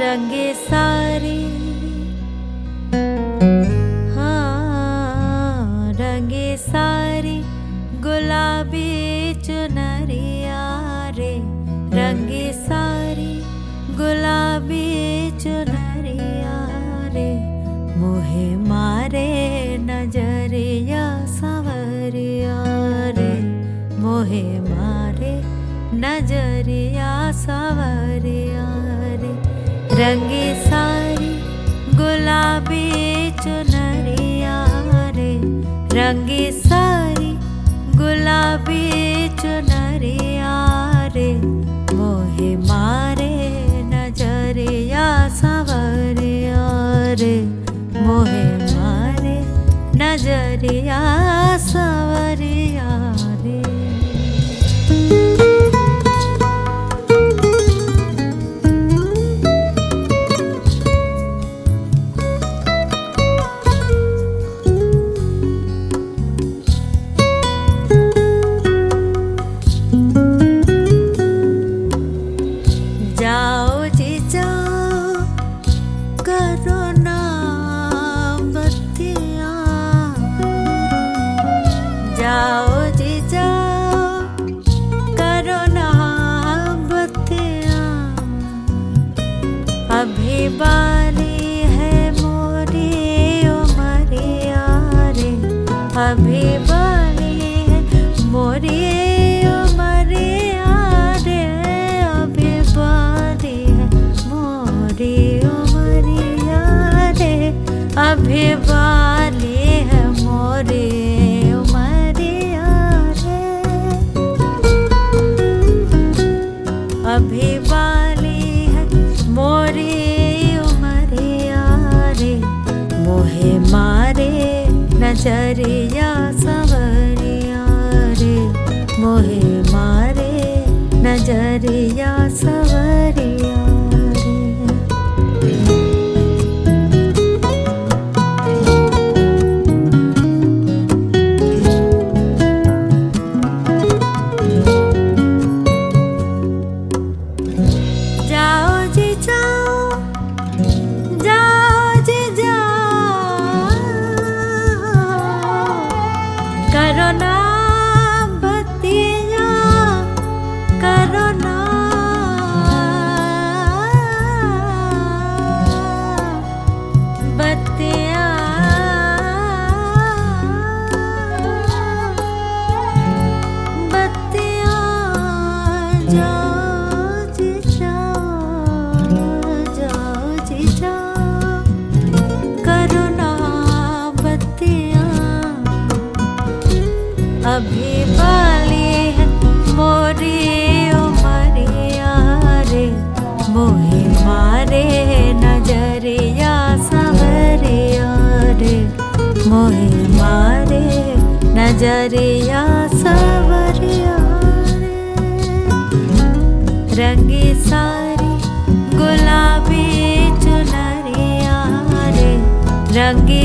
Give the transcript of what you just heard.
रंगे सारी, हाँ रंगे सारी गुलाबी चुनरिया रे, रंगे सारी गुलाबी चुनरिया रे, मोहे मारे नजरिया सवरिया रे, मोहे मारे नजरिया सवरिया रे, रंगे सारी गुलाबी चुनरिया रे, रंगे सारी गुलाबी चुनरिया रे, मोहे मारे नजरिया सवरिया रे, मोहे मारे नजरिया सवरिया रे। जाओ जी जाओ करो ना बत्तियाँ, जाओ जी जाओ करो ना बत्तियाँ, अभी बाली है मोरी उमरिया रे, अभी बाली है मोरी उमरिया रे, अभी बाली है मोरी उमरिया रे, अभी बाली है मोरी उमरिया रे, अभी बाली है मोरी उमरिया रे, मोहे मारे नजरिया सवरिया रे, मोहे मारे नजरिया सवरिया रे। जाओ जी जाओ, जाओ जी जाओ करो ना बत्तियाँ, करो ना बत्तियाँ, बत्तियाँ जाओ जी जाओ, जाओ जी जाओ करो ना बत्तियाँ, अभी बाली है मोरी उमरिया रे, मोहे मारे नजरिया सवरिया रे, मोहे मारे नजरिया सवरिया रे, रंगी सारी गुलाबी चुनरिया रे, रंगी